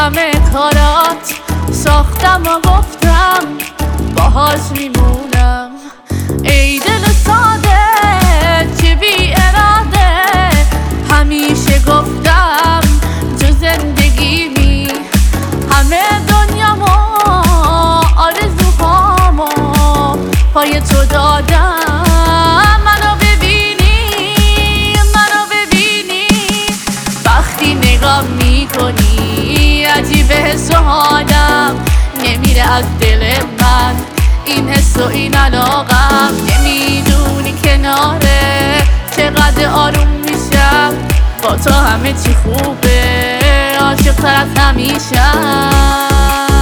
همه کارات ساختم و گفتم باهاش میمونم. ای دل ساده که بی اراده، همیشه گفتم تو زندگیمی. همه دنیامو آرزوهامو پای تو دادم. منو ببینی وقتی نگاه میکنی، عجیبه حس و حالم نمیره از دل من. این حس و این علاقم نمیدونی کناره چقدر آروم میشم. با تو همه چی خوبه، عاشق تر از همیشه.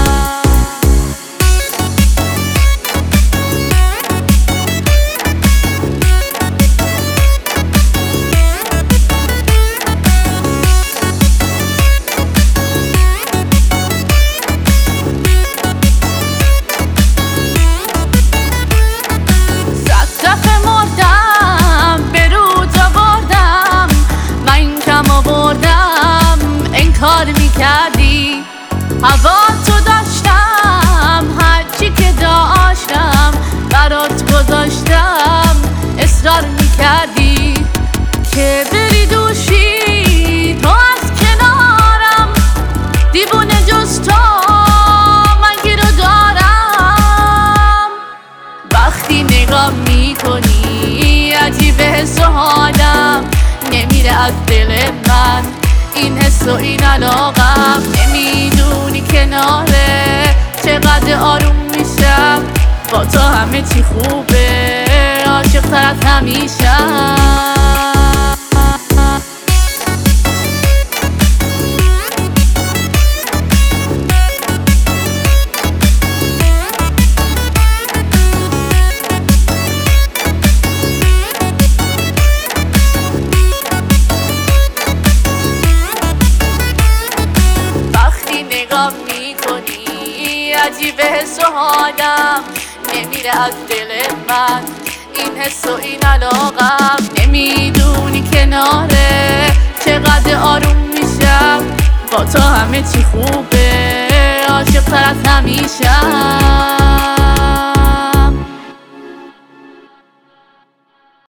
کار میکردی هوا تو داشتم، هرچی که داشتم برات گذاشتم. اصرار میکردی که بری دوشی، تو از کنارم دیوونه جز تو من گیرو دارم. وقتی نگاه میکنی عجیبه حس و حالم نمیره از دل من. این حس و این علاقم نمیدونی کناره چقدر آروم میشم. با تو همه چی خوبه، عاشق تر از همیشه. نگاه میکنی عجیبه حس و حالم نمیره از دل من. این حس و این علاقم نمیدونی کناره چقدر آروم میشم. با تو همه چی خوبه، عاشق تر از همیشه.